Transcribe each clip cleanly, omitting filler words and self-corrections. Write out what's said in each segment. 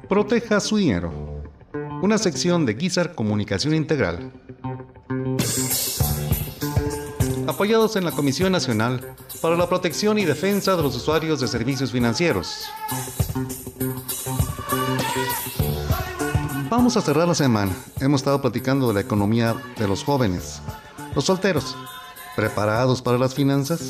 Proteja su dinero. Una sección de Guizar Comunicación Integral. Apoyados en la Comisión Nacional para la Protección y Defensa de los Usuarios de Servicios Financieros. Vamos a cerrar la semana. Hemos estado platicando de la economía de los jóvenes, los solteros. ¿Preparados para las finanzas?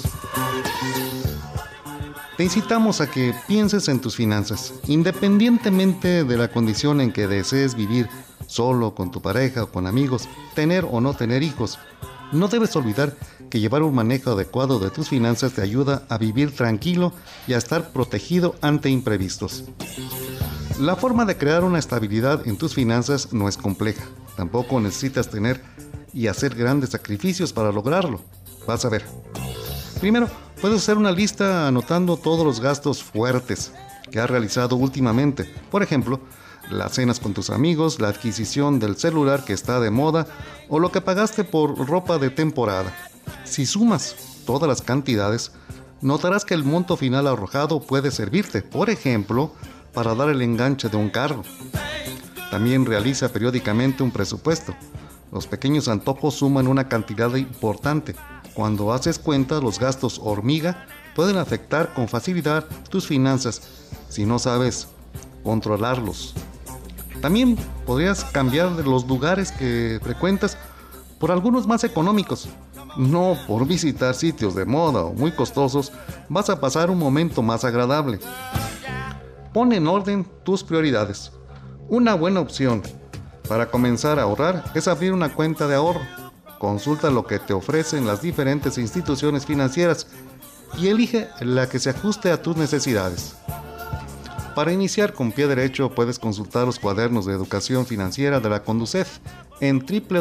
Te incitamos a que pienses en tus finanzas, independientemente de la condición en que desees vivir, solo, con tu pareja o con amigos, tener o no tener hijos. No debes olvidar que llevar un manejo adecuado de tus finanzas te ayuda a vivir tranquilo y a estar protegido ante imprevistos. La forma de crear una estabilidad en tus finanzas no es compleja. Tampoco necesitas tener y hacer grandes sacrificios para lograrlo. Vas a ver. Primero, puedes hacer una lista anotando todos los gastos fuertes que has realizado últimamente. Por ejemplo, las cenas con tus amigos, la adquisición del celular que está de moda o lo que pagaste por ropa de temporada. Si sumas todas las cantidades, notarás que el monto final arrojado puede servirte, por ejemplo, para dar el enganche de un carro. También realiza periódicamente un presupuesto. Los pequeños antojos suman una cantidad importante. Cuando haces cuenta, los gastos hormiga pueden afectar con facilidad tus finanzas si no sabes controlarlos. También podrías cambiar de los lugares que frecuentas por algunos más económicos. No por visitar sitios de moda o muy costosos vas a pasar un momento más agradable. Pon en orden tus prioridades. Una buena opción para comenzar a ahorrar es abrir una cuenta de ahorro. Consulta lo que te ofrecen las diferentes instituciones financieras y elige la que se ajuste a tus necesidades. Para iniciar con pie derecho puedes consultar los cuadernos de educación financiera de la Conducef en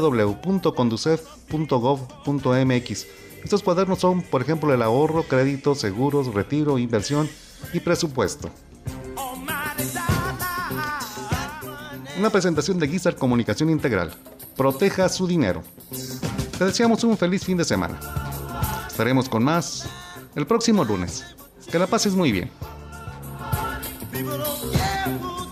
www.conducef.gov.mx. Estos cuadernos son, por ejemplo, el ahorro, crédito, seguros, retiro, inversión y presupuesto. Una presentación de Guizar Comunicación Integral. Proteja su dinero. Te deseamos un feliz fin de semana. Estaremos con más el próximo lunes. Que la pases muy bien.